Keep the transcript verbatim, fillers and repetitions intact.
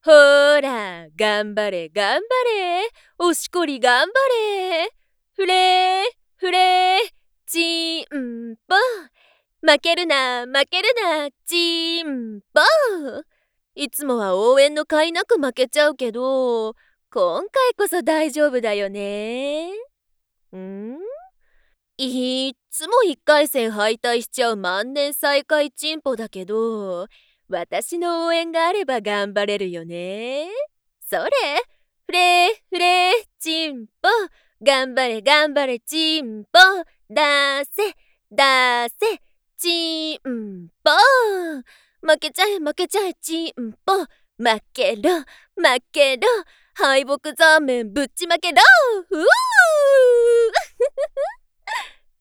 ほら、頑張れ、頑張れ。おしこり頑張れ。ふれ、ふれ、ちんぽ。負けるな、負けるな、ちんぽ。いつもは応援の甲斐なく負けちゃうけど、今回こそ大丈夫だよね。んいっつもいっかい戦敗退しちゃう万年最下位チンポだけど、私の応援があれば頑張れるよね。それ、フレフレチンポ、頑張れ頑張れチンポ、だせ、だせ、チンポ。負けちゃえ負けちゃえチンポ、負けろ負けろ、敗北ザーメンぶっちまけろ。うー